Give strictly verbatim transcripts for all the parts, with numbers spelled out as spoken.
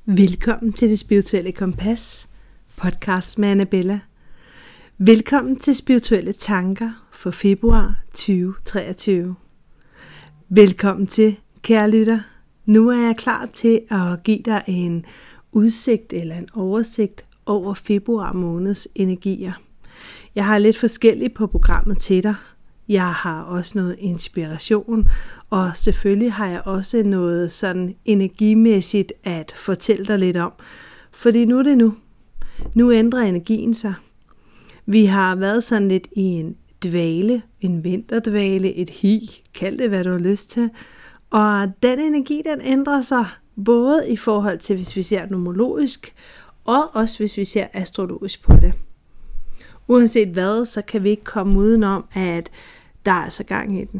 Velkommen til Det Spirituelle Kompas, podcast med Annabella. Velkommen til Spirituelle Tanker for februar tyve treogtyve. Velkommen til, kære lytter. Nu er jeg klar til at give dig en udsigt eller en oversigt over februar måneds energier. Jeg har lidt forskelligt på programmet til dig. Jeg har også noget inspiration, og selvfølgelig har jeg også noget sådan energimæssigt at fortælle dig lidt om. Fordi nu er det nu. Nu ændrer energien sig. Vi har været sådan lidt i en dvale, en vinterdvale, et hi, kald det hvad du har lyst til. Og den energi, den ændrer sig både i forhold til, hvis vi ser numerologisk, og også hvis vi ser astrologisk på det. Uanset hvad, så kan vi ikke komme udenom, at der er altså gang i den.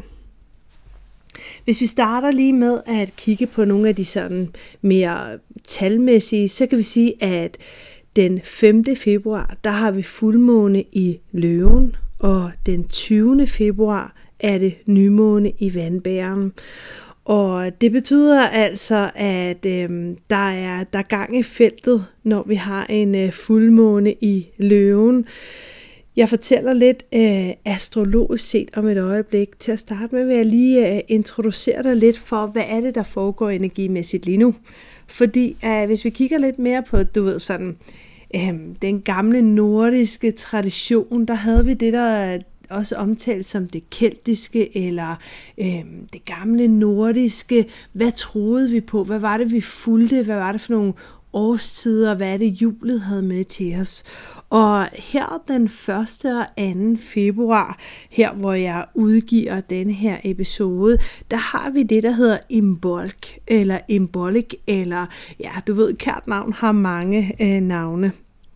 Hvis vi starter lige med at kigge på nogle af de sådan mere talmæssige, så kan vi sige, at den femte februar, der har vi fuldmåne i Løven, og den tyvende februar er det nymåne i Vandbæren. Og det betyder altså, at øh, der, er, der er gang i feltet, når vi har en øh, fuldmåne i Løven. Jeg fortæller lidt øh, astrologisk set om et øjeblik. Til at starte med vil jeg lige øh, introducere dig lidt for, hvad er det, der foregår energimæssigt lige nu. Fordi øh, hvis vi kigger lidt mere på, du ved sådan, øh, den gamle nordiske tradition, der havde vi det, der også omtalt som det keltiske, eller øh, det gamle nordiske. Hvad troede vi på? Hvad var det, vi fulgte? Hvad var det for nogle årstider? Hvad er det, julet havde med til os? Og her den første og anden februar, her hvor jeg udgiver denne her episode, der har vi det, der hedder Imbolc, eller Imbolic, eller ja, du ved, kært navn har mange øh, navne.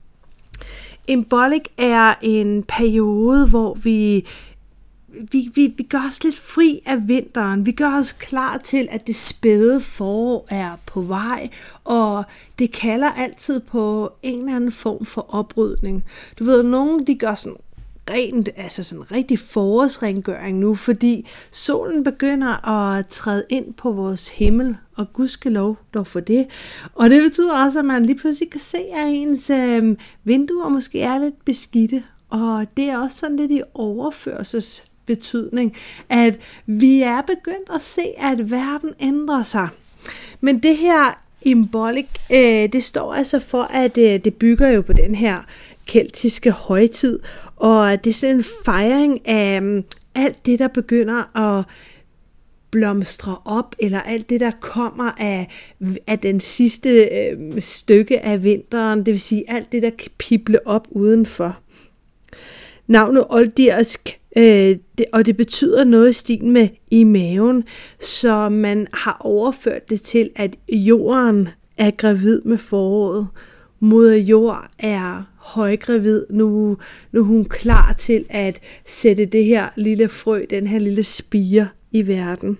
Imbolic er en periode, hvor vi, vi, vi, vi gør os lidt fri af vinteren. Vi gør os klar til, at det spæde forår er på vej, og det kalder altid på en eller anden form for oprydning. Du ved, nogen de gør sådan rent, altså sådan rigtig forårsrengøring nu, fordi solen begynder at træde ind på vores himmel, og gudskelov dog for det. Og det betyder også, at man lige pludselig kan se, at ens øh, vinduer måske er lidt beskidte, og det er også sådan lidt i overførsels betydning, at vi er begyndt at se, at verden ændrer sig. Men det her Imbolic, øh, det står altså for, at øh, det bygger jo på den her keltiske højtid, og det er sådan en fejring af um, alt det, der begynder at blomstre op, eller alt det, der kommer af, af den sidste øh, stykke af vinteren, det vil sige alt det, der kan pible op udenfor. Navnet oldirsk, øh, det, og det betyder noget i stil med i maven, så man har overført det til, at jorden er gravid med foråret. Moder jord er højgravid, nu, nu er hun klar til at sætte det her lille frø, den her lille spire i verden.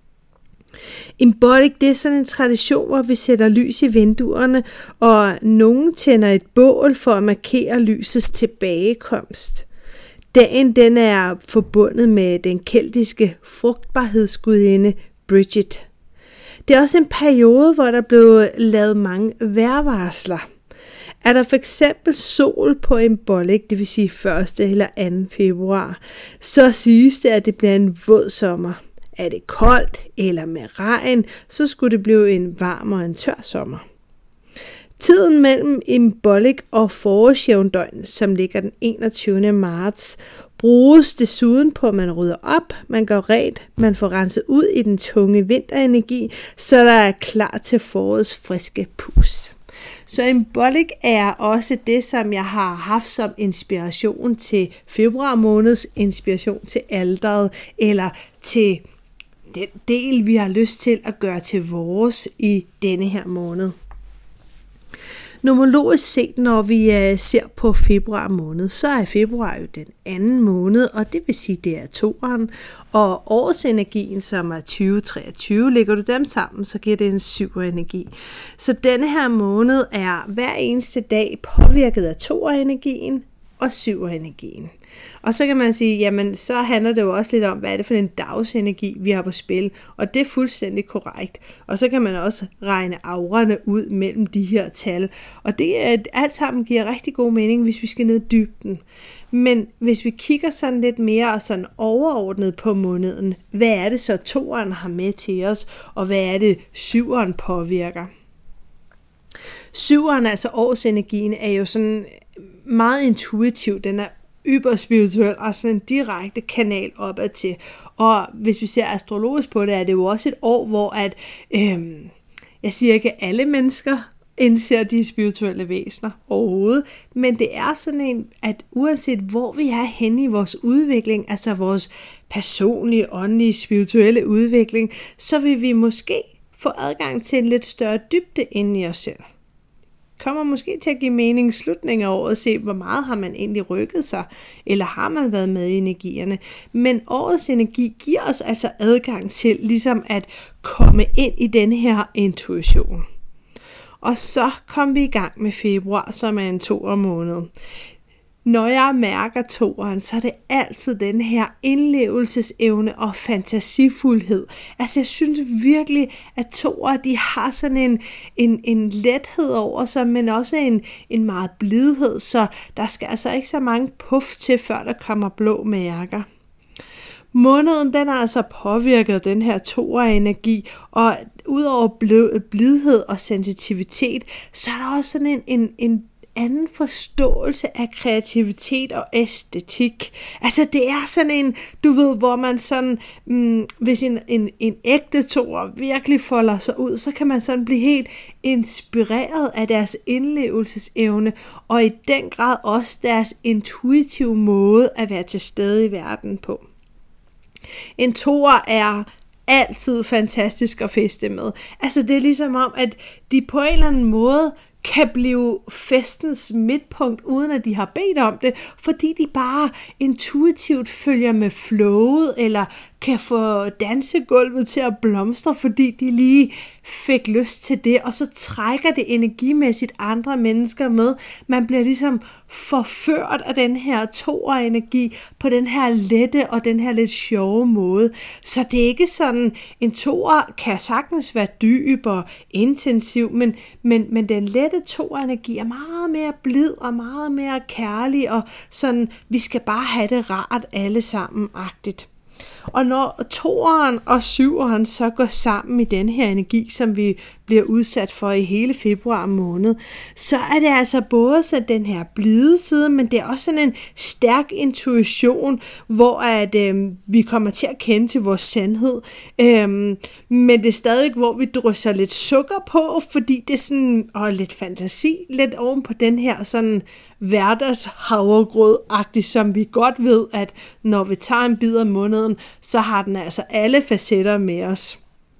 Imbolic, det er sådan en tradition, hvor vi sætter lys i vinduerne, og nogen tænder et bål for at markere lysets tilbagekomst. Dagen den er forbundet med den keltiske frugtbarhedsgudinde Bridget. Det er også en periode, hvor der blev lavet mange vejrvarsler. Er der for eksempel sol på Imbolic, det vil sige første eller anden februar, så siges det, at det bliver en våd sommer. Er det koldt eller med regn, så skulle det blive en varm og en tør sommer. Tiden mellem Imbolic og forårsjævndøgn, som ligger den enogtyvende marts, bruges desuden på, at man rydder op, man gør rent, man får renset ud i den tunge vinterenergi, så der er klar til forårets friske pust. Så Imbolic er også det, som jeg har haft som inspiration til februar måneds inspiration til alteret, eller til den del, vi har lyst til at gøre til vores i denne her måned. Numerologisk set, når vi ser på februar måned, så er februar jo den anden måned, og det vil sige, det er toeren. Og årsenergien, som er tyve treogtyve, lægger du dem sammen, så giver det en syver-energi. Så denne her måned er hver eneste dag påvirket af toerenergien, og syver-energien. Og så kan man sige, jamen så handler det jo også lidt om, hvad er det for en dagsenergi, vi har på spil. Og det er fuldstændig korrekt. Og så kan man også regne aurerne ud mellem de her tal. Og det er, alt sammen giver rigtig god mening, hvis vi skal ned i dybden. Men hvis vi kigger sådan lidt mere og sådan overordnet på måneden, hvad er det så toeren har med til os, og hvad er det syveren påvirker? Syveren, altså årsenergien, er jo sådan meget intuitiv. Den er yberspirituel og sådan en direkte kanal opad til. Og hvis vi ser astrologisk på det, er det jo også et år, hvor at, øhm, jeg siger ikke alle mennesker indser de spirituelle væsener overhovedet, men det er sådan en, at uanset hvor vi er henne i vores udvikling, altså vores personlige, åndelige, spirituelle udvikling, så vil vi måske få adgang til en lidt større dybde inde i os selv. Kommer måske til at give mening i slutningen af året at se, hvor meget har man egentlig rykket sig, eller har man været med i energierne. Men årets energi giver os altså adgang til ligesom at komme ind i den her intuition. Og så kom vi i gang med februar, som er en toer måned. Når jeg mærker toeren, så er det altid den her indlevelsesevne og fantasifuldhed. Altså jeg synes virkelig, at toer, de har sådan en, en, en lethed over sig, men også en, en meget blidhed, så der skal altså ikke så mange puff til, før der kommer blå mærker. Måneden, den er altså påvirket af den her toer-energi, og udover blidhed og sensitivitet, så er der også sådan en, en, en anden forståelse af kreativitet og æstetik. Altså det er sådan en, du ved, hvor man sådan, mm, hvis en, en, en ægte toer virkelig folder sig ud, så kan man sådan blive helt inspireret af deres indlevelsesevne, og i den grad også deres intuitive måde at være til stede i verden på. En toer er altid fantastisk at feste med. Altså det er ligesom om, at de på en eller anden måde kan blive festens midtpunkt, uden at de har bedt om det, fordi de bare intuitivt følger med flowet, eller kan få dansegulvet til at blomstre, fordi de lige fik lyst til det, og så trækker det energimæssigt andre mennesker med. Man bliver ligesom forført af den her toer-energi på den her lette og den her lidt sjove måde. Så det er ikke sådan, en toer kan sagtens være dyb og intensiv, men, men, men den lette toer-energi er meget mere blid og meget mere kærlig, og sådan, vi skal bare have det rart alle sammen-agtigt. Og når toeren og syveren så går sammen i den her energi, som vi bliver udsat for i hele februar måned, så er det altså både så den her blide side, men det er også sådan en stærk intuition, hvor at, øh, vi kommer til at kende til vores sandhed. Øhm, men det er stadig, hvor vi drysser lidt sukker på, fordi det er sådan, og lidt fantasi, lidt oven på den her sådan hverdagshavregrød-agtigt, som vi godt ved, at når vi tager en bid af måneden, så har den altså alle facetter med os.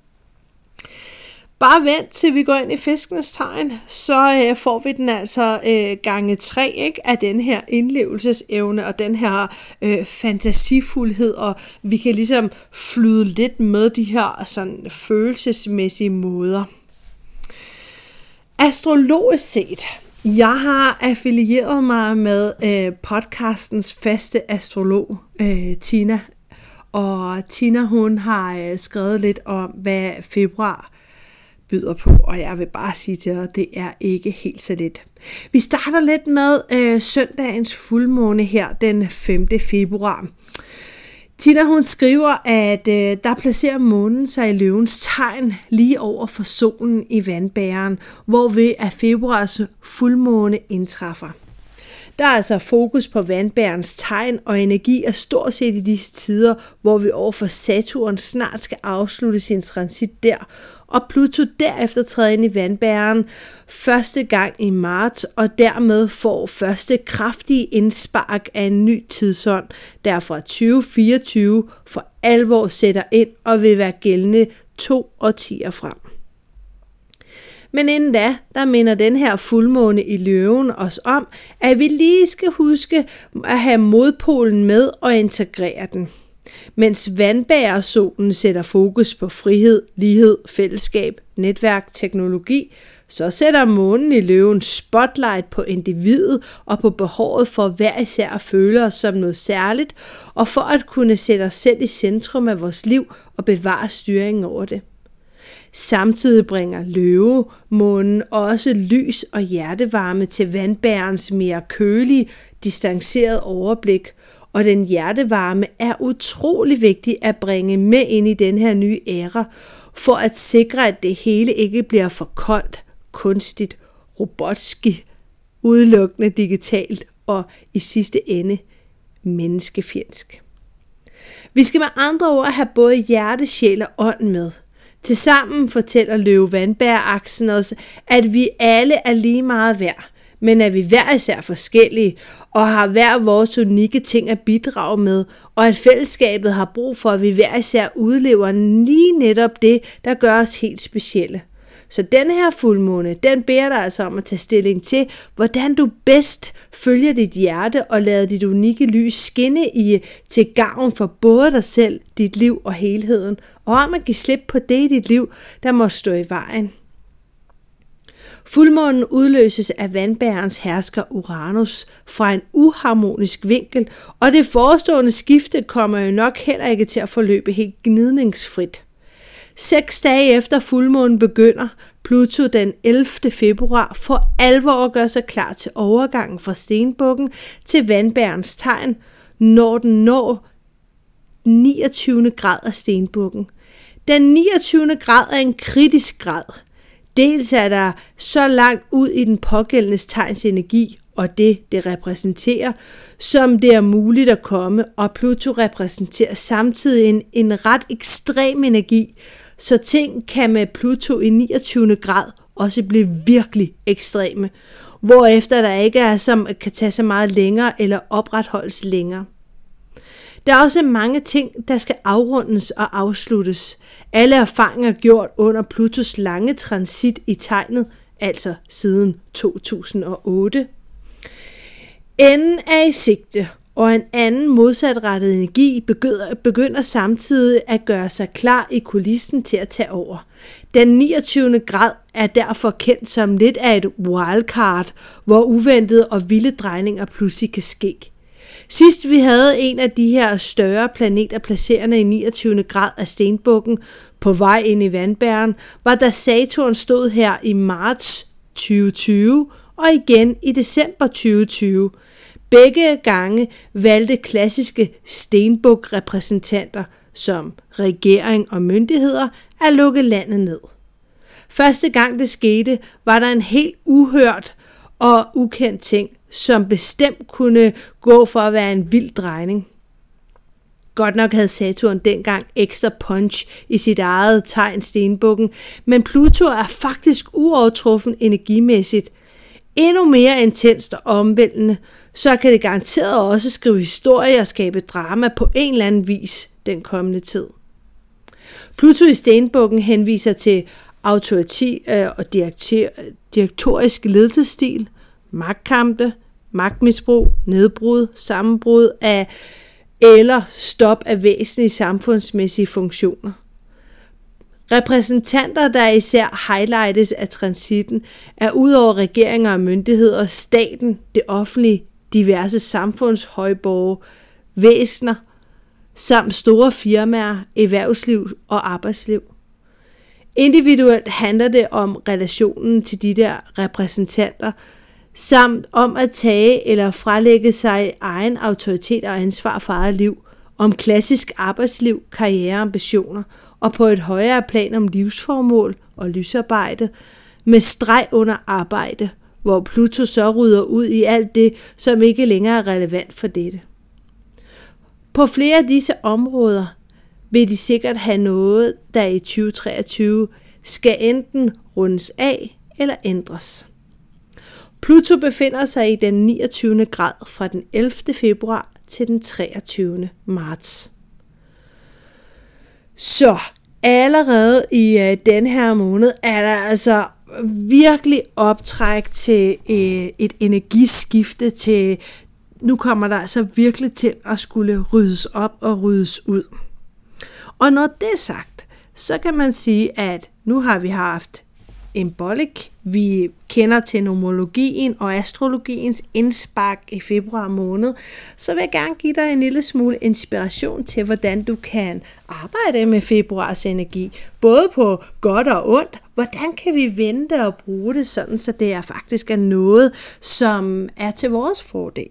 Bare vent til vi går ind i fiskenes tegn, så øh, får vi den altså øh, gange tre, ikke, af den her indlevelsesevne og den her øh, fantasifuldhed, og vi kan ligesom flyde lidt med de her sådan følelsesmæssige måder. Astrologisk set, jeg har affilieret mig med øh, podcastens faste astrolog, øh, Tina. Og Tina, hun har øh, skrevet lidt om, hvad februar byder på, og jeg vil bare sige til dig, det er ikke helt så let. Vi starter lidt med øh, søndagens fuldmåne her den femte februar. Tina, hun skriver, at øh, der placerer månen sig i løvens tegn lige over for solen i vandbæreren, hvorved at februars fuldmåne indtræffer. Der er altså fokus på vandbærens tegn, og energi er stort set i disse tider, hvor vi overfor Saturn snart skal afslutte sin transit der, og Pluto derefter træder ind i vandbæreren første gang i marts, og dermed får første kraftige indspark af en ny tidsånd, der fra tyve fireogtyve for alvor sætter ind og vil være gældende to årtier frem. Men inden da, der minder den her fuldmåne i løven os om, at vi lige skal huske at have modpolen med og integrere den. Mens vandbærersolen sætter fokus på frihed, lighed, fællesskab, netværk, teknologi, så sætter månen i Løven spotlight på individet og på behovet for hver især at føle os som noget særligt, og for at kunne sætte os selv i centrum af vores liv og bevare styringen over det. Samtidig bringer Løvemånen også lys og hjertevarme til vandbærens mere kølige, distancerede overblik, og den hjertevarme er utrolig vigtig at bringe med ind i den her nye æra, for at sikre, at det hele ikke bliver for koldt, kunstigt, robotsk, udelukkende digitalt og i sidste ende menneskefjendsk. Vi skal med andre ord have både hjerte, sjæl og ånd med. Tilsammen fortæller Løve-Vandbær-aksen os, at vi alle er lige meget værd, men at vi hver især forskellige og har hver vores unikke ting at bidrage med, og at fællesskabet har brug for, at vi hver især udlever lige netop det, der gør os helt specielle. Så den her fuldmåne, den beder dig altså om at tage stilling til, hvordan du bedst følger dit hjerte og lader dit unikke lys skinne i til gavn for både dig selv, dit liv og helheden, og om at give slip på det i dit liv, der må stå i vejen. Fuldmånen udløses af vandbærens hersker Uranus fra en uharmonisk vinkel, og det forestående skifte kommer jo nok heller ikke til at forløbe helt gnidningsfrit. Seks dage efter fuldmånen begynder, Pluto den ellevte februar for alvor gør sig klar til overgangen fra stenbukken til vandbærens tegn, når den når niogtyvende grad af stenbukken. Den niogtyvende grad er en kritisk grad. Dels er der så langt ud i den pågældende tegns energi og det, det repræsenterer, som det er muligt at komme, og Pluto repræsenterer samtidig en, en ret ekstrem energi, så ting kan med Pluto i niogtyvende grad også blive virkelig ekstreme, hvorefter der ikke er, som kan tage så meget længere eller opretholdes længere. Der er også mange ting, der skal afrundes og afsluttes. Alle erfaringer gjort under Plutos lange transit i tegnet, altså siden to tusind og otte. Enden er i sigte, og en anden modsatrettet energi begynder, begynder samtidig at gøre sig klar i kulissen til at tage over. Den niogtyvende grad er derfor kendt som lidt af et wildcard, hvor uventede og vilde drejninger pludselig kan ske. Sidst vi havde en af de her større planeter placerende i niogtyvende grad af stenbukken på vej ind i vandbæren, var da Saturn stod her i marts tyve tyve og igen i december tyve tyve. Begge gange valgte klassiske stenbuk-repræsentanter som regering og myndigheder at lukke landet ned. Første gang det skete, var der en helt uhørt og ukendt ting, som bestemt kunne gå for at være en vild drejning. Godt nok havde Saturn dengang ekstra punch i sit eget tegn stenbukken, men Pluto er faktisk uovertruffen energimæssigt. Endnu mere intenst og omvæltende, så kan det garanteret også skrive historie og skabe drama på en eller anden vis den kommende tid. Pluto i stenbukken henviser til autoritet og direktorisk ledelsesstil, magtkampe, magtmisbrug, nedbrud, sammenbrud af eller stop af væsentlige samfundsmæssige funktioner. Repræsentanter, der især highlightes af transitten, er udover regeringer og myndigheder, staten, det offentlige, diverse samfundshøjborge, væsener, samt store firmaer, erhvervsliv og arbejdsliv. Individuelt handler det om relationen til de der repræsentanter, samt om at tage eller frelægge sig egen autoritet og ansvar for eget liv, om klassisk arbejdsliv, karriereambitioner og på et højere plan om livsformål og livsarbejde med streg under arbejde, hvor Pluto så rydder ud i alt det, som ikke længere er relevant for dette. På flere af disse områder vil de sikkert have noget, der i tyve treogtyve skal enten rundes af eller ændres. Pluto befinder sig i den niogtyvende grad fra den ellevte februar til den treogtyvende marts. Så allerede i øh, den her måned er der altså virkelig optræk til øh, et energiskifte til, nu kommer der altså virkelig til at skulle ryddes op og ryddes ud. Og når det er sagt, så kan man sige, at nu har vi haft Embolic, vi kender til numerologien og astrologiens indspark i februar måned, så vil jeg gerne give dig en lille smule inspiration til, hvordan du kan arbejde med februars energi, både på godt og ondt. Hvordan kan vi vente og bruge det sådan, så det er faktisk er noget, som er til vores fordel.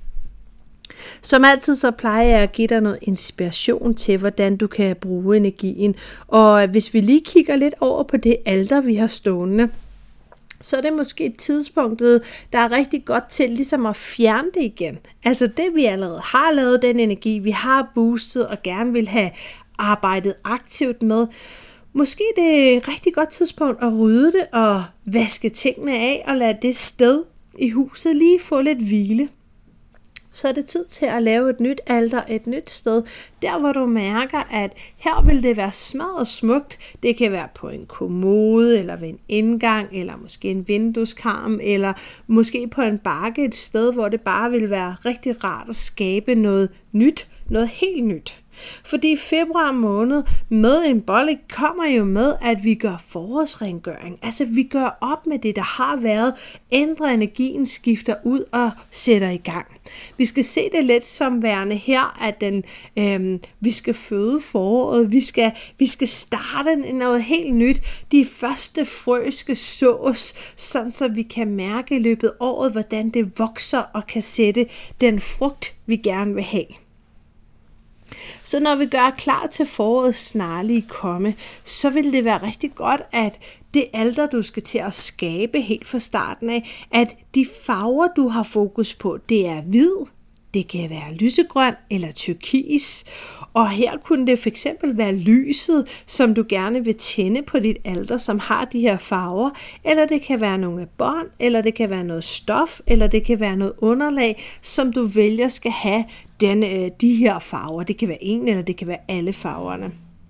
Som altid så plejer jeg at give dig noget inspiration til, hvordan du kan bruge energien. Og hvis vi lige kigger lidt over på det alter, vi har stående, så er det måske tidspunktet, der er rigtig godt til ligesom at fjerne det igen. Altså det, vi allerede har lavet, den energi, vi har boostet og gerne vil have arbejdet aktivt med. Måske det er et rigtig godt tidspunkt at rydde det og vaske tingene af og lade det sted i huset lige få lidt hvile. Så er det tid til at lave et nyt alter, et nyt sted, der hvor du mærker, at her vil det være smadret smukt. Det kan være på en kommode, eller ved en indgang, eller måske en vindueskarm, eller måske på en bakke et sted, hvor det bare vil være rigtig rart at skabe noget nyt, noget helt nyt. Fordi februar måned med Embolic kommer jo med, at vi gør forårsrengøring. Altså vi gør op med det, der har været, ændrer energien, skifter ud og sætter i gang. Vi skal se det lidt som værende her, at den, øhm, vi skal føde foråret, vi skal, vi skal starte noget helt nyt. De første frø skal sås, sådan så vi kan mærke i løbet af året, hvordan det vokser og kan sætte den frugt, vi gerne vil have. Så når vi gør klar til forårets snarlige komme, så vil det være rigtig godt, at det alter, du skal til at skabe helt fra starten af, at de farver, du har fokus på, det er hvid, det kan være lysegrøn eller turkis, og her kunne det for eksempel være lyset, som du gerne vil tænde på dit alter, som har de her farver, eller det kan være nogle bånd, eller det kan være noget stof, eller det kan være noget underlag, som du vælger skal have den, de her farver. Det kan være en, eller det kan være alle farverne.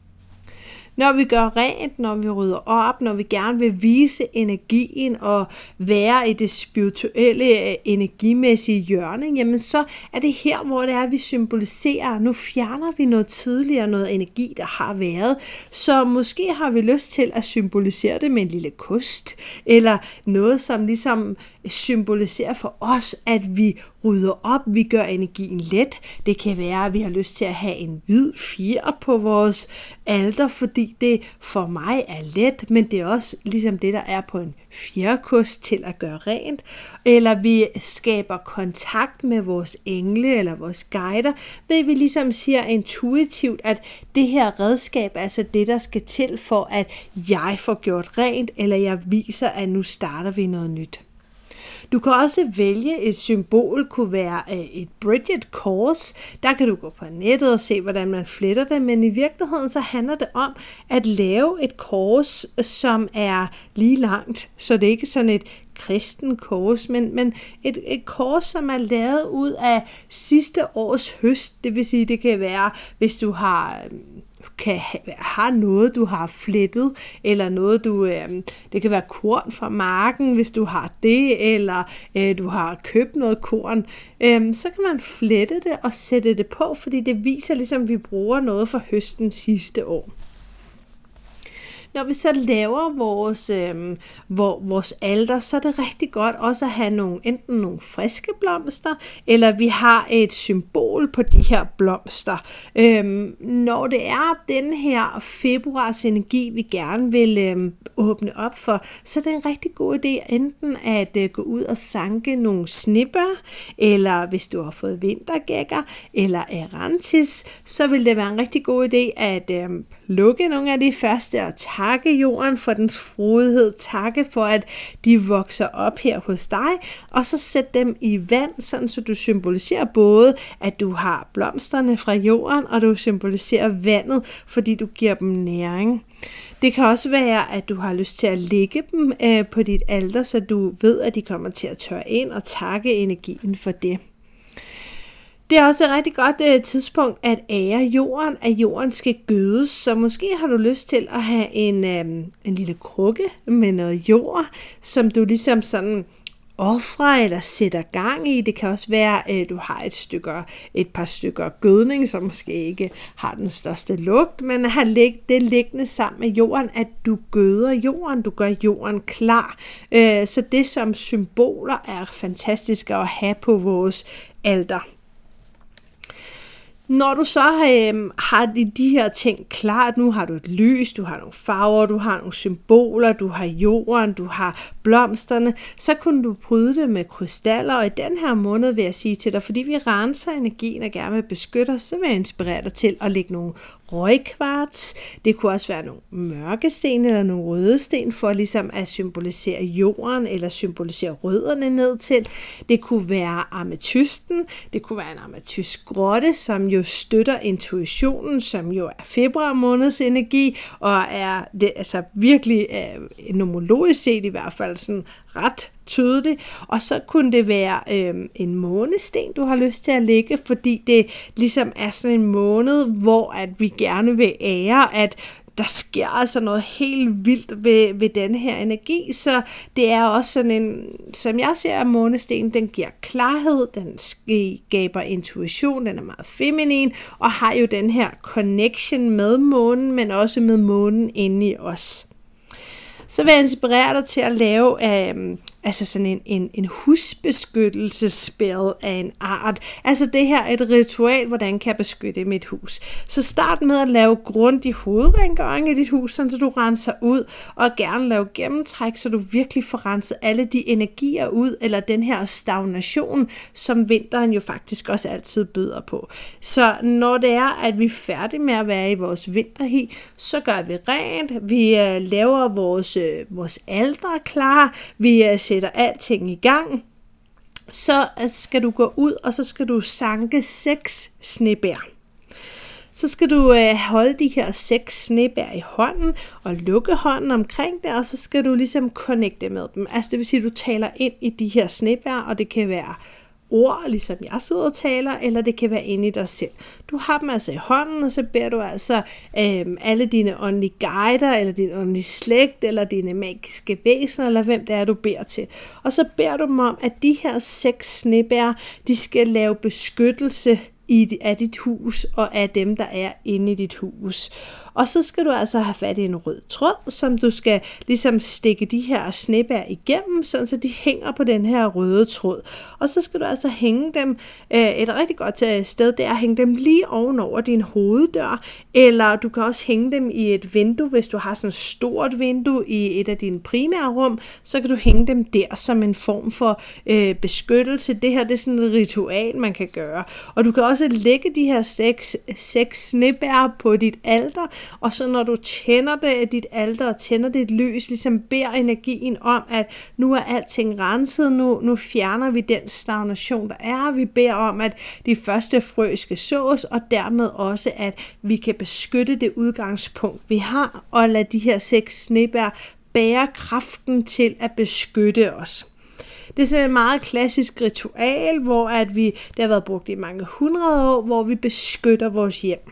Når vi gør rent, når vi rydder op, når vi gerne vil vise energien og være i det spirituelle, energimæssige hjørne, jamen så er det her, hvor det er, vi symboliserer. Nu fjerner vi noget tidligere, noget energi, der har været. Så måske har vi lyst til at symbolisere det med en lille kost, eller noget, som ligesom symboliserer for os, at vi rydder op, vi gør energien let. Det kan være, at vi har lyst til at have en hvid fjer på vores alter, fordi det for mig er let, men det er også ligesom det, der er på en fjerkost til at gøre rent. Eller vi skaber kontakt med vores engle eller vores guider, ved vi ligesom siger intuitivt, at det her redskab er altså det, der skal til for, at jeg får gjort rent, eller jeg viser, at nu starter vi noget nyt. Du kan også vælge et symbol, kunne være et Bridget kors. Der kan du gå på nettet og se, hvordan man fletter det, men i virkeligheden så handler det om at lave et kors, som er lige langt, så det er ikke sådan et kristen kors, men, men et, et kors, som er lavet ud af sidste års høst. Det vil sige, det kan være, hvis du har... kan have noget, du har flettet, eller noget, du, øh, det kan være korn fra marken, hvis du har det, eller øh, du har købt noget korn, øh, så kan man flette det og sætte det på, fordi det viser ligesom, at vi bruger noget fra høsten sidste år. Når vi så laver vores, øh, vores alter, så er det rigtig godt også at have nogle, enten nogle friske blomster, eller vi har et symbol på de her blomster. Øh, når det er den her februars energi, vi gerne vil øh, åbne op for, så er det en rigtig god idé enten at øh, gå ud og sanke nogle snibber, eller hvis du har fået vintergækker, eller arantis, så vil det være en rigtig god idé at øh, lukke nogle af de første og takke jorden for dens frodighed, takke for, at de vokser op her hos dig, og så sæt dem i vand, sådan så du symboliserer både, at du har blomsterne fra jorden, og du symboliserer vandet, fordi du giver dem næring. Det kan også være, at du har lyst til at lægge dem øh, på dit alter, så du ved, at de kommer til at tørre ind og takke energien for det. Det er også et rigtig godt uh, tidspunkt at ære jorden, at jorden skal gødes, så måske har du lyst til at have en, um, en lille krukke med noget jord, som du ligesom sådan ofre eller sætter gang i. Det kan også være, at du har et, stykker, et par stykker gødning, som måske ikke har den største lugt, men har det liggende sammen med jorden, at du gøder jorden, du gør jorden klar. Så det som symboler er fantastiske at have på vores alter. Når du så øh, har de, de her ting klart, nu har du et lys, du har nogle farver, du har nogle symboler, du har jorden, du har blomsterne, så kunne du bryde det med krystaller, og i den her måned vil jeg sige til dig, fordi vi renser energien og gerne vil beskytte os, så vil jeg inspirere dig til at lægge nogle røgkvarts. Det kunne også være nogle mørke sten eller nogle røde sten for ligesom at symbolisere jorden eller symbolisere rødderne ned til. Det kunne være ametysten, det kunne være en ametystgrotte, som jo støtter intuitionen, som jo er februar måneds energi, og er det, altså virkelig øh, nomologisk set i hvert fald sådan ret tydeligt. Og så kunne det være øh, en månesten, du har lyst til at lægge, fordi det ligesom er sådan en måned, hvor at vi gerne vil ære, at der sker altså noget helt vildt ved, ved den her energi, så det er også sådan en, som jeg ser af månesten, den giver klarhed, den skaber intuition, den er meget feminin, og har jo den her connection med månen, men også med månen inde i os. Så vil jeg inspirere dig til at lave øh, altså sådan en, en, en husbeskyttelsesspil af en art. Altså det her er et ritual, hvordan kan jeg beskytte mit hus. Så start med at lave grundig hovedrengøring i dit hus, så du renser ud, og gerne lave gennemtræk, så du virkelig får renset alle de energier ud, eller den her stagnation, som vinteren jo faktisk også altid byder på. Så når det er, at vi er færdige med at være i vores vinterhi, så gør vi rent, vi øh, laver vores, øh, vores alter klar, vi øh, sætter alting i gang, så skal du gå ud, og så skal du sanke seks snebær. Så skal du øh, holde de her seks snebær i hånden, og lukke hånden omkring det, og så skal du ligesom connecte med dem. Altså det vil sige, at du taler ind i de her snebær, og det kan være ord, ligesom jeg sidder og taler, eller det kan være inde i dig selv. Du har dem altså i hånden, og så beder du altså øh, alle dine åndelige guider, eller din åndelige slægt, eller dine magiske væsener, eller hvem det er, du beder til. Og så beder du dem om, at de her seks snebær, de skal lave beskyttelse i, af dit hus, og af dem, der er inde i dit hus. Og så skal du altså have fat i en rød tråd, som du skal ligesom stikke de her snebær igennem, sådan så de hænger på den her røde tråd. Og så skal du altså hænge dem, øh, et rigtig godt sted, det er at hænge dem lige ovenover din hoveddør, eller du kan også hænge dem i et vindue, hvis du har sådan et stort vindue i et af dine primære rum, så kan du hænge dem der som en form for øh, beskyttelse. Det her det er sådan et ritual, man kan gøre. Og du kan også lægge de her seks, seks snebær på dit alter, og så når du tænder det af dit alter og tænder dit lys, ligesom beder energien om, at nu er alting renset, nu, nu fjerner vi den stagnation, der er. Vi beder om, at de første frø skal sås, og dermed også, at vi kan beskytte det udgangspunkt, vi har, og lade de her seks snebær bære kraften til at beskytte os. Det er sådan et meget klassisk ritual, hvor at vi, det har været brugt i mange hundrede år, hvor vi beskytter vores hjem.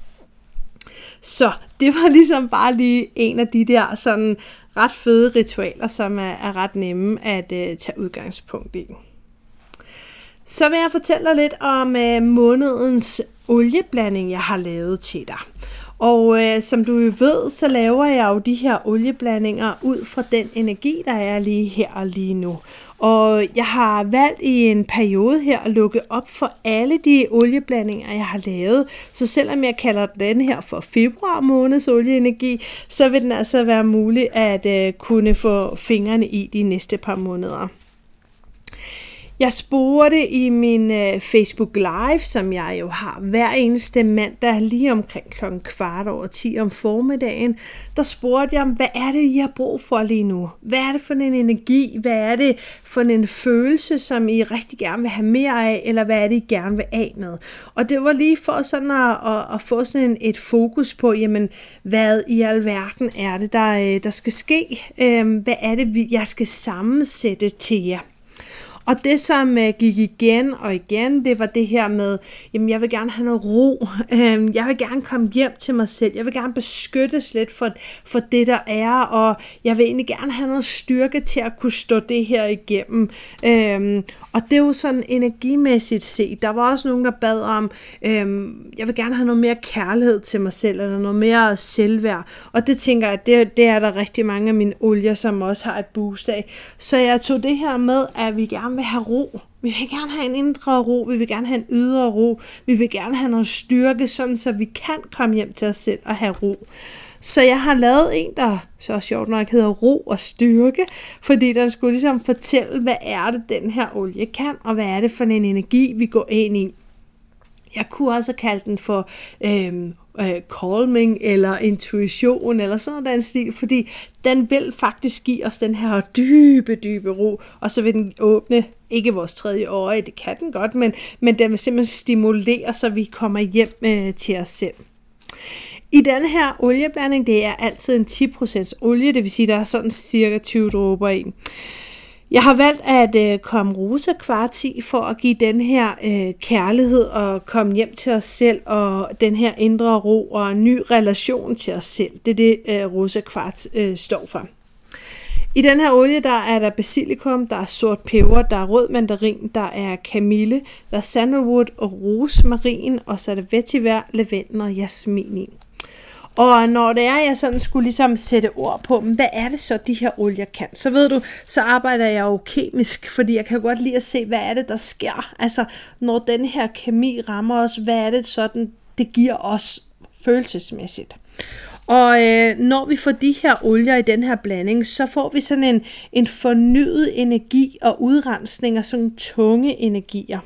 Så det var ligesom bare lige en af de der sådan ret fede ritualer, som er, er ret nemme at uh, tage udgangspunkt i. Så vil jeg fortælle dig lidt om uh, månedens olieblanding, jeg har lavet til dig. Og øh, som du jo ved, så laver jeg jo de her olieblandinger ud fra den energi, der er lige her og lige nu. Og jeg har valgt i en periode her at lukke op for alle de olieblandinger, jeg har lavet. Så selvom jeg kalder den her for februar måneds olieenergi, så vil den altså være mulig at øh, kunne få fingrene i de næste par måneder. Jeg spurgte i min øh, Facebook Live, som jeg jo har hver eneste mandag lige omkring klokken kvart over ti om formiddagen, der spurgte jeg om, hvad er det, I har brug for lige nu? Hvad er det for en energi? Hvad er det for en følelse, som I rigtig gerne vil have mere af, eller hvad er det, I gerne vil af med? Og det var lige for sådan at, at, at få sådan et fokus på, jamen, hvad i alverden er det, der, der skal ske? Hvad er det, jeg skal sammensætte til jer? Og det, som uh, gik igen og igen, det var det her med, jamen jeg vil gerne have noget ro, uh, jeg vil gerne komme hjem til mig selv, jeg vil gerne beskyttes lidt for, for det, der er, og jeg vil egentlig gerne have noget styrke til at kunne stå det her igennem. Uh, og det er jo sådan energimæssigt set. Der var også nogen, der bad om, uh, jeg vil gerne have noget mere kærlighed til mig selv, eller noget mere selvværd. Og det tænker jeg, det, det er der rigtig mange af mine olier, som også har et boost af. Så jeg tog det her med, at vi gerne vil have ro. Vi vil gerne have en indre ro, vi vil gerne have en ydre ro, vi vil gerne have noget styrke, sådan så vi kan komme hjem til os selv og have ro. Så jeg har lavet en, der så sjovt nok hedder Ro og Styrke, fordi den skulle ligesom fortælle, hvad er det, den her olie kan, og hvad er det for en energi, vi går ind i. Jeg kunne også kalde den for øhm, øh, calming eller intuition eller sådan en stil, fordi den vil faktisk give os den her dybe, dybe ro, og så vil den åbne, ikke vores tredje øje, det kan den godt, men, men den vil simpelthen stimulere, så vi kommer hjem øh, til os selv. I den her olieblanding, det er altid en ti procent olie, det vil sige, der er sådan cirka tyve dråber i. Jeg har valgt at øh, komme rosa kvarts i for at give den her øh, kærlighed og komme hjem til os selv og den her indre ro og en ny relation til os selv. Det er det, øh, rosa kvarts øh, står for. I den her olie, der er der basilikum, der er sort peber, der er rød mandarin, der er kamille, der er sandalwood og rosmarin, og så er det vetiver, lavendel og jasmin i. Og når det er, jeg sådan skulle ligesom sætte ord på, men hvad er det så, de her olier kan? Så ved du, så arbejder jeg jo kemisk, fordi jeg kan godt lide at se, hvad er det, der sker. Altså, når den her kemi rammer os, hvad er det sådan, det giver os følelsesmæssigt. Og øh, når vi får de her olier i den her blanding, så får vi sådan en, en fornyet energi og udrensning af sådan tunge energier.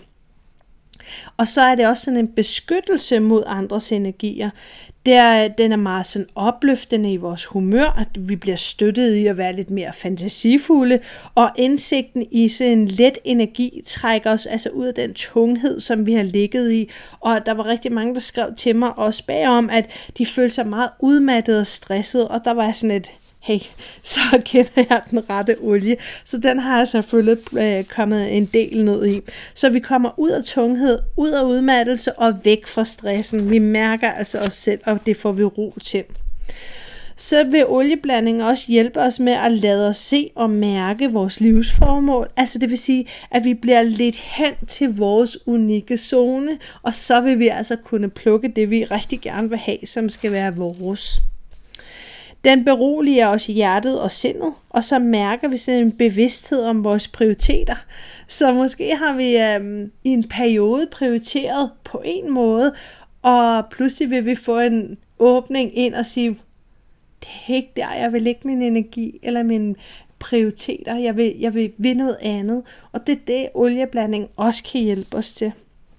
Og så er det også sådan en beskyttelse mod andres energier. Der, den er meget sådan opløftende i vores humør, at vi bliver støttet i at være lidt mere fantasifulde, og indsigten i sådan en let energi trækker os altså ud af den tunghed, som vi har ligget i. Og der var rigtig mange, der skrev til mig også bagom, at de følte sig meget udmattede og stressede, og der var sådan et, hey, så kender jeg den rette olie. Så den har jeg selvfølgelig øh, kommet en del ned i. Så vi kommer ud af tunghed, ud af udmattelse og væk fra stressen. Vi mærker altså os selv, og det får vi ro til. Så vil olieblandingen også hjælpe os med at lade os se og mærke vores livsformål. Altså det vil sige, at vi bliver lidt hen til vores unikke zone, og så vil vi altså kunne plukke det, vi rigtig gerne vil have, som skal være vores. Den beroliger os hjertet og sindet, og så mærker vi sådan en bevidsthed om vores prioriteter. Så måske har vi øhm, i en periode prioriteret på en måde, og pludselig vil vi få en åbning ind og sige, det er ikke der, jeg vil lægge min energi eller mine prioriteter. Jeg vil, jeg vil vil noget andet, og det er det, olieblanding også kan hjælpe os til.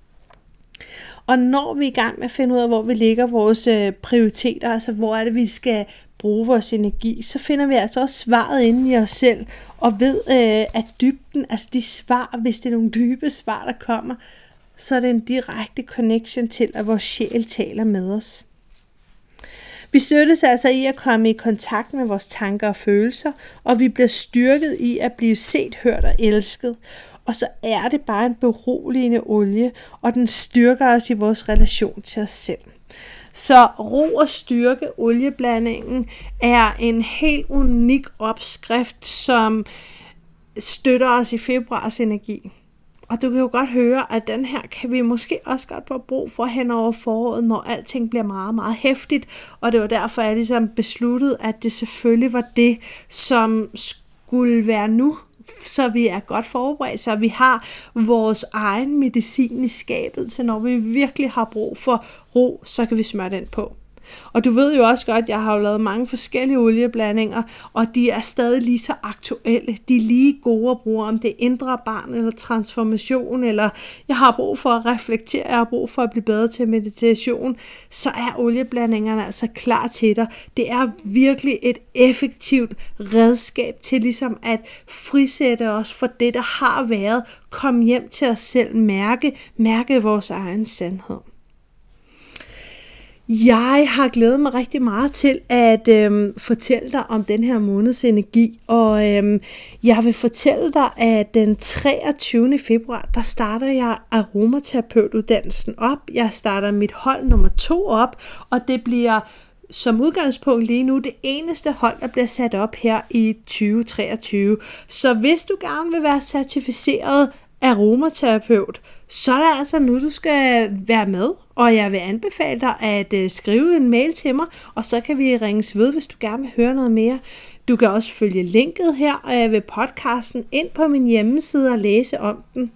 Og når vi er i gang med at finde ud af, hvor vi lægger vores øh, prioriteter, altså hvor er det, vi skal bruge vores energi, så finder vi altså også svaret inde i os selv, og ved øh, at dybden, altså de svar, hvis det er nogle dybe svar, der kommer, så er det en direkte connection til, at vores sjæl taler med os. Vi støttes altså i at komme i kontakt med vores tanker og følelser, og vi bliver styrket i at blive set, hørt og elsket. Og så er det bare en beroligende olie, og den styrker os i vores relation til os selv. Så ro og styrke olieblandingen er en helt unik opskrift, som støtter os i februars energi. Og du kan jo godt høre, at den her kan vi måske også godt få brug for hen over foråret, når alting bliver meget, meget heftigt. Og det var derfor, jeg ligesom besluttede, at det selvfølgelig var det, som skulle være nu, så vi er godt forberedt, så vi har vores egen medicin i skabet til, når vi virkelig har brug for ro, så kan vi smøre den på. Og du ved jo også godt, at jeg har jo lavet mange forskellige olieblandinger, og de er stadig lige så aktuelle. De er lige gode at bruge, om det er indre barn eller transformation, eller jeg har brug for at reflektere, jeg har brug for at blive bedre til meditation, så er olieblandingerne altså klar til dig. Det er virkelig et effektivt redskab til ligesom at frisætte os for det, der har været. Kom hjem til os selv, mærke, mærke vores egen sandhed. Jeg har glædet mig rigtig meget til at øhm, fortælle dig om den her måneds energi, og øhm, jeg vil fortælle dig, at den treogtyvende februar, der starter jeg aromaterapeutuddannelsen op. Jeg starter mit hold nummer to op, og det bliver som udgangspunkt lige nu det eneste hold, der bliver sat op her i tyve treogtyve. Så hvis du gerne vil være certificeret aromaterapeut, så er det altså nu, du skal være med, og jeg vil anbefale dig at uh, skrive en mail til mig, og så kan vi ringes ved, hvis du gerne vil høre noget mere. Du kan også følge linket her uh, ved podcasten ind på min hjemmeside og læse om den.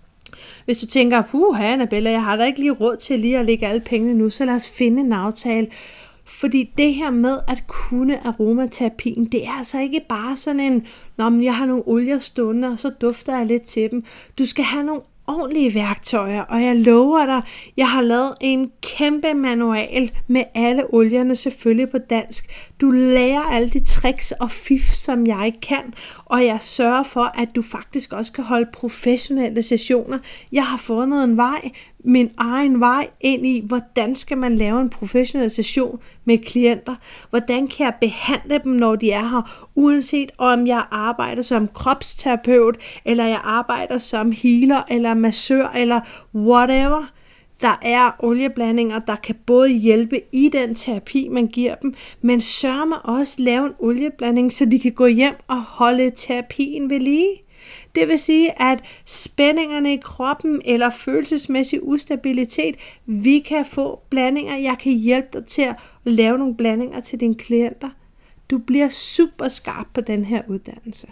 Hvis du tænker, puha Annabella, jeg har da ikke lige råd til lige at lægge alle pengene nu, så lad os finde en aftale. Fordi det her med at kunne aromaterapien, det er altså ikke bare sådan en, nå, men jeg har nogle olier stående, og så dufter jeg lidt til dem. Du skal have nogle ordentlige værktøjer, og jeg lover dig, jeg har lavet en kæmpe manual med alle olierne, selvfølgelig på dansk. Du lærer alle de tricks og fif, som jeg kan, og jeg sørger for, at du faktisk også kan holde professionelle sessioner. Jeg har fundet en vej, min egen vej ind i, hvordan skal man lave en professionel session med klienter. Hvordan kan jeg behandle dem, når de er her, uanset om jeg arbejder som kropsterapeut, eller jeg arbejder som healer, eller massør, eller whatever. Der er olieblandinger, der kan både hjælpe i den terapi, man giver dem, men sørg mig også lave en olieblanding, så de kan gå hjem og holde terapien ved lige. Det vil sige, at spændingerne i kroppen eller følelsesmæssig ustabilitet, vi kan få blandinger. Jeg kan hjælpe dig til at lave nogle blandinger til dine klienter. Du bliver super skarp på den her uddannelse.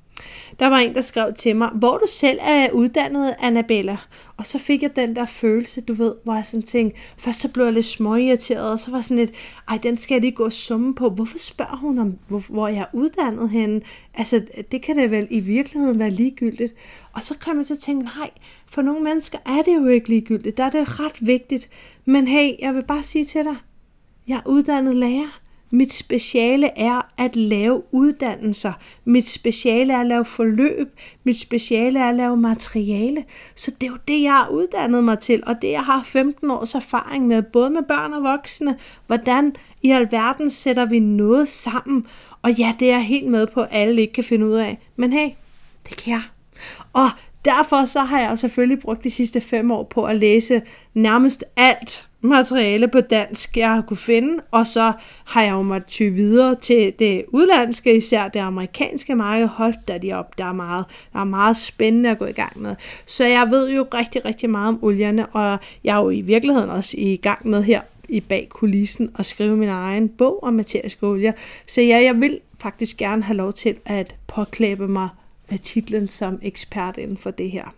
Der var en, der skrev til mig, hvor du selv er uddannet, Annabella. Og så fik jeg den der følelse, du ved, hvor jeg sådan tænkte, først så blev jeg lidt småirriteret, og så var sådan lidt, ej, den skal jeg lige gå og summe på. Hvorfor spørger hun om, hvor, hvor jeg er uddannet henne? Altså, det kan da vel i virkeligheden være ligegyldigt. Og så kom jeg til at tænke, nej, for nogle mennesker er det jo ikke ligegyldigt. Der er det ret vigtigt. Men hey, jeg vil bare sige til dig, jeg er uddannet lærer. Mit speciale er at lave uddannelser. Mit speciale er at lave forløb. Mit speciale er at lave materiale. Så det er jo det, jeg har uddannet mig til, og det, jeg har femten års erfaring med, både med børn og voksne. Hvordan i alverden sætter vi noget sammen? Og ja, det er jeg helt med på, at alle ikke kan finde ud af. Men hey, det kan jeg. Og derfor så har jeg selvfølgelig brugt de sidste fem år på at læse nærmest alt materiale på dansk, jeg har kunne finde, og så har jeg jo måttet ty videre til det udlandske, især det amerikanske marked. Hold da de op, der er meget, der er meget spændende at gå i gang med. Så jeg ved jo rigtig, rigtig meget om olierne, og jeg er jo i virkeligheden også i gang med her i bag kulissen at skrive min egen bog om materiske olier. Så ja, jeg vil faktisk gerne have lov til at påklæbe mig af titlen som ekspert inden for det her.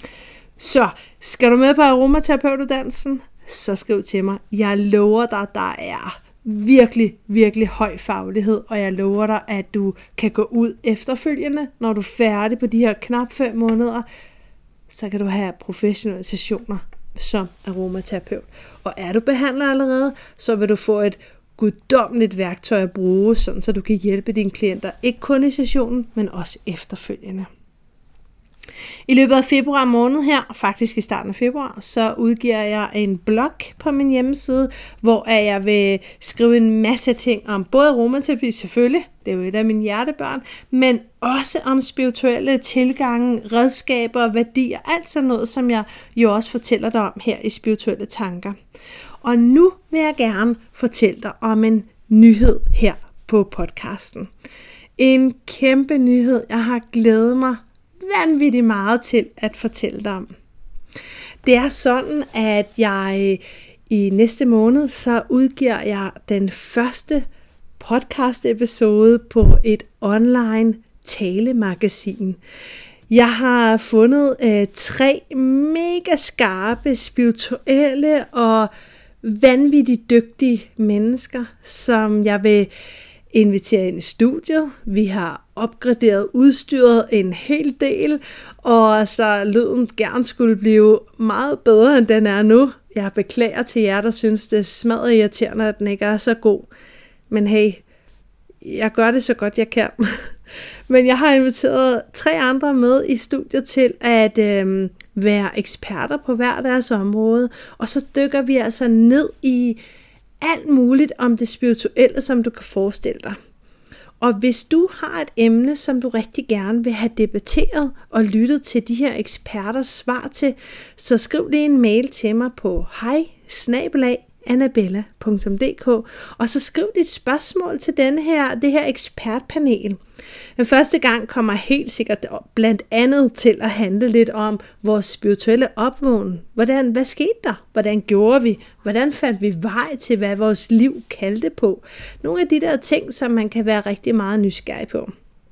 Så skal du med på aromaterapeutuddannelsen? Så skriv til mig. Jeg lover dig, der er virkelig, virkelig høj faglighed, og jeg lover dig, at du kan gå ud efterfølgende, når du er færdig på de her knap fem måneder, så kan du have professionelle sessioner som aromaterapeut. Og er du behandler allerede, så vil du få et guddommeligt værktøj at bruge, sådan så du kan hjælpe dine klienter, ikke kun i sessionen, men også efterfølgende. I løbet af februar måned her, faktisk i starten af februar, så udgiver jeg en blog på min hjemmeside, hvor jeg vil skrive en masse ting om både aromaterapi selvfølgelig, det er jo et af mine hjertebørn, men også om spirituelle tilgange, redskaber, værdier, alt sådan noget, som jeg jo også fortæller dig om her i Spirituelle Tanker. Og nu vil jeg gerne fortælle dig om en nyhed her på podcasten. En kæmpe nyhed, jeg har glædet mig vanvittigt meget til at fortælle dig om. Det er sådan, at jeg i næste måned, så udgiver jeg den første podcast episode på et online talemagasin. Jeg har fundet øh, tre mega skarpe, spirituelle og vanvittigt dygtige mennesker, som jeg vil invitere ind i studiet. Vi har opgraderet udstyret en hel del, og så lyden gerne skulle blive meget bedre, end den er nu. Jeg beklager til jer, der synes, det er smadret irriterende, at den ikke er så god. Men hey, jeg gør det så godt, jeg kan. Men jeg har inviteret tre andre med i studiet til at øh, være eksperter på hver deres område, og så dykker vi altså ned i alt muligt om det spirituelle, som du kan forestille dig. Og hvis du har et emne, som du rigtig gerne vil have debatteret og lyttet til de her eksperters svar til, så skriv lige en mail til mig på hej snabel-a annabella punktum d k, og så skriv dit spørgsmål til denne her, det her ekspertpanel. Den første gang kommer helt sikkert blandt andet til at handle lidt om vores spirituelle opvågning. Hvordan, hvad skete der? Hvordan gjorde vi? Hvordan fandt vi vej til, hvad vores liv kaldte på? Nogle af de der ting, som man kan være rigtig meget nysgerrig på.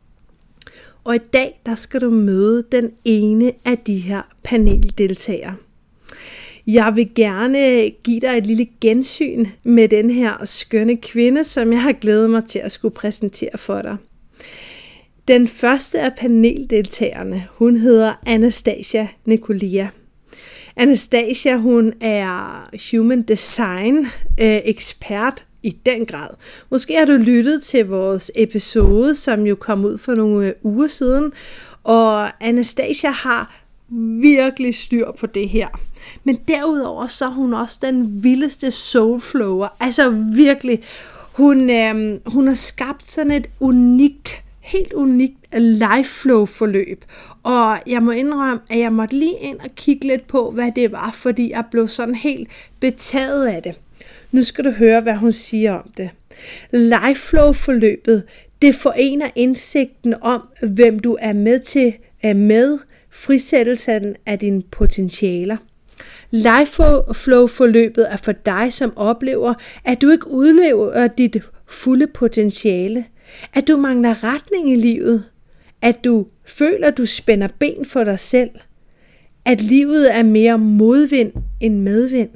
Og i dag, der skal du møde den ene af de her paneldeltagere. Jeg vil gerne give dig et lille gensyn med den her skønne kvinde, som jeg har glædet mig til at skulle præsentere for dig. Den første af paneldeltagerne, hun hedder Anastasia Nicolia. Anastasia, hun er human design øh, ekspert i den grad. Måske har du lyttet til vores episode, som jo kom ud for nogle uger siden, og Anastasia har virkelig styr på det her. Men derudover så er hun også den vildeste soulflower. Altså virkelig, hun, øh, hun har skabt sådan et unikt, helt unikt life flow forløb. Og jeg må indrømme, at jeg måtte lige ind og kigge lidt på, hvad det var, fordi jeg blev sådan helt betaget af det. Nu skal du høre, hvad hun siger om det. Life flow forløbet, det forener indsigten om, hvem du er med til, er med, frisættelsen af dine potentialer. Life flow forløbet er for dig, som oplever, at du ikke udlever dit fulde potentiale, at du mangler retning i livet, at du føler, at du spænder ben for dig selv, at livet er mere modvind end medvind.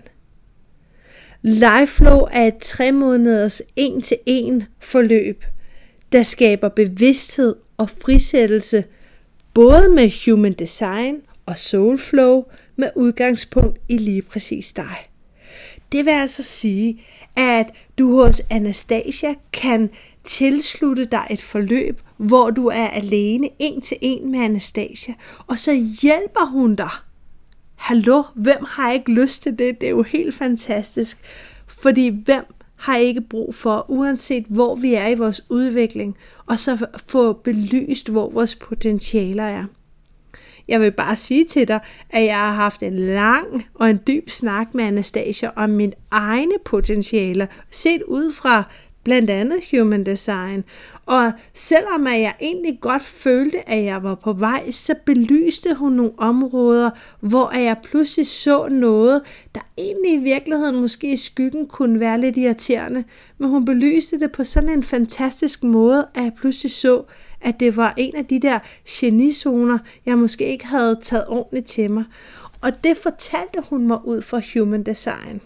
Life flow er et tre måneders en til en forløb, der skaber bevidsthed og frisættelse, både med human design og soul flow, med udgangspunkt i lige præcis dig. Det vil altså sige, at du hos Anastasia kan tilslutte dig et forløb, hvor du er alene en til en med Anastasia, og så hjælper hun dig. Hallo, hvem har ikke lyst til det? Det er jo helt fantastisk, fordi hvem har ikke brug for, uanset hvor vi er i vores udvikling, og så få belyst, hvor vores potentialer er. Jeg vil bare sige til dig, at jeg har haft en lang og en dyb snak med Anastasia om mine egne potentialer, set ud fra blandt andet human design. Og selvom jeg egentlig godt følte, at jeg var på vej, så belyste hun nogle områder, hvor jeg pludselig så noget, der egentlig i virkeligheden måske i skyggen kunne være lidt irriterende. Men hun belyste det på sådan en fantastisk måde, at jeg pludselig så, at det var en af de der genizoner, jeg måske ikke havde taget ordentligt til mig. Og det fortalte hun mig ud fra human design.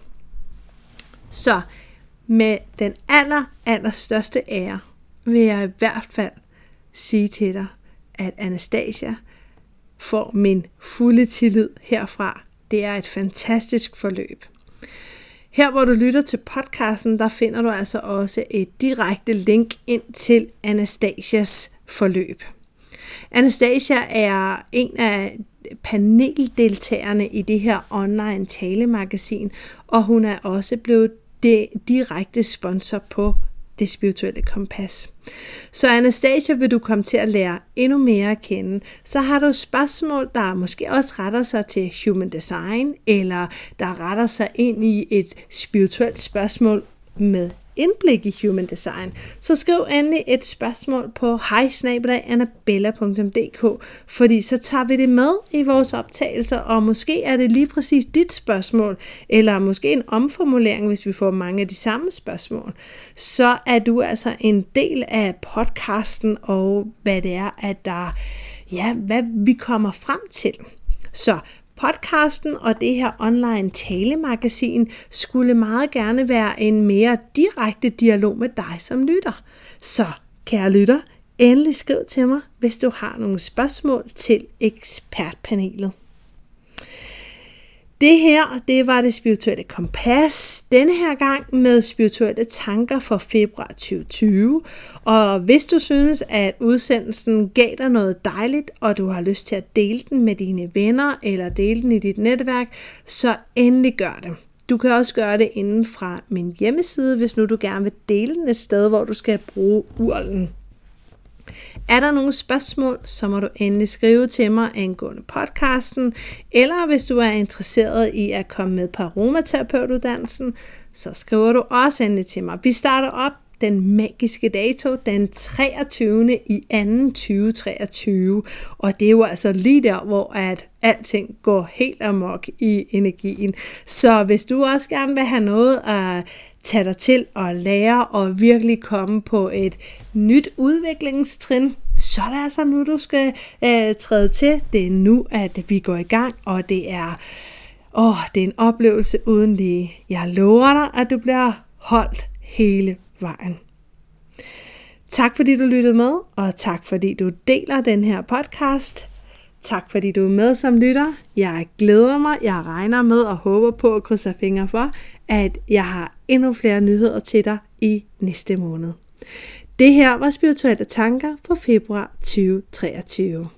Så med den aller, aller største ære vil jeg i hvert fald sige til dig, at Anastasia får min fulde tillid herfra. Det er et fantastisk forløb. Her hvor du lytter til podcasten, der finder du altså også et direkte link ind til Anastasias forløb. Anastasia er en af paneldeltagerne i det her online talemagasin, og hun er også blevet det direkte sponsor på Det Spirituelle Kompas. Så Anastasia, vil du komme til at lære endnu mere at kende, så har du spørgsmål, der måske også retter sig til human design, eller der retter sig ind i et spirituelt spørgsmål med indblik i human design, så skriv endelig et spørgsmål på hej snabel-a annabella punktum d k, fordi så tager vi det med i vores optagelser, og måske er det lige præcis dit spørgsmål, eller måske en omformulering, hvis vi får mange af de samme spørgsmål. Så er du altså en del af podcasten, og hvad det er, at der, ja, hvad vi kommer frem til. Så podcasten og det her online talemagasin skulle meget gerne være en mere direkte dialog med dig som lytter. Så kære lytter, endelig skriv til mig, hvis du har nogle spørgsmål til ekspertpanelet. Det her, det var Det Spirituelle Kompas, denne her gang med spirituelle tanker for februar tyve tyve. Og hvis du synes, at udsendelsen gav dig noget dejligt, og du har lyst til at dele den med dine venner, eller dele den i dit netværk, så endelig gør det. Du kan også gøre det inden fra min hjemmeside, hvis nu du gerne vil dele den et sted, hvor du skal bruge urlen. Er der nogle spørgsmål, så må du endelig skrive til mig angående podcasten, eller hvis du er interesseret i at komme med på aromaterapeutuddannelsen, så skriver du også endelig til mig. Vi starter op den magiske dato den treogtyvende i anden tyve treogtyve, og det er jo altså lige der, hvor at alting går helt amok i energien. Så hvis du også gerne vil have noget at tage dig til og lære og virkelig komme på et nyt udviklingstrin, så er det altså nu, du skal øh, træde til. Det er nu, at vi går i gang, og det er, åh, det er en oplevelse uden lige. Jeg lover dig, at du bliver holdt hele vejen. Tak fordi du lyttede med, og tak fordi du deler den her podcast. Tak fordi du er med som lytter. Jeg glæder mig, jeg regner med og håber på at krydse fingre for, at jeg har endnu flere nyheder til dig i næste måned. Det her var Spirituelle Tanker for februar tyve treogtyve.